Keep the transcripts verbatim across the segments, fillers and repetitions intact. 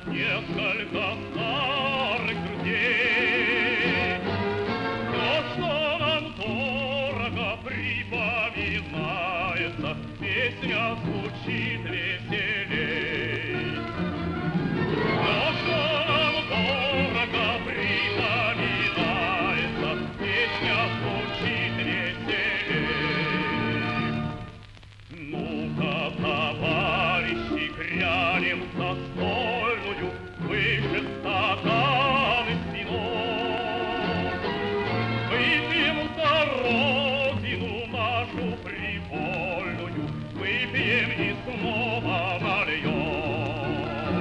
несколько старых друзей. Все, что нам дорого, припоминается, песня звучит веселей. Все, что нам дорого, припоминается, песня звучит веселей. Ну-ка, товарищи, грянем застольную, выше стаканы с вином. Выпьем за родину нашу привольную, выпьем и снова нальем.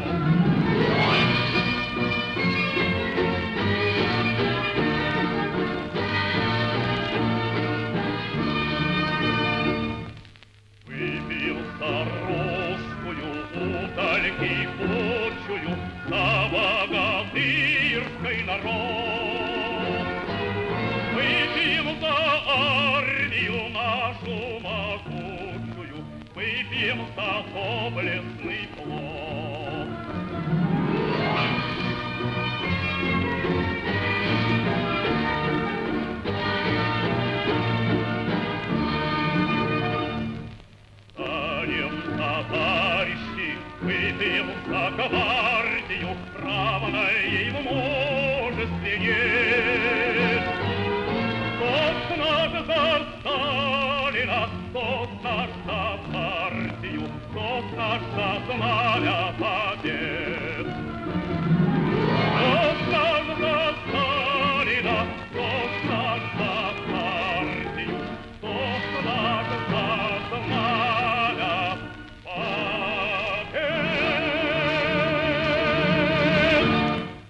Выпьем за русскую удальки почую, за богатырской народ. Выпьем за армию нашу могучую, выпьем за доблестный флот. Станем, товарищи, выпьем за гвардию, равной ей в мужестве нет. Тост наш за Сталина, тост наш за партию, тост наш за знамя.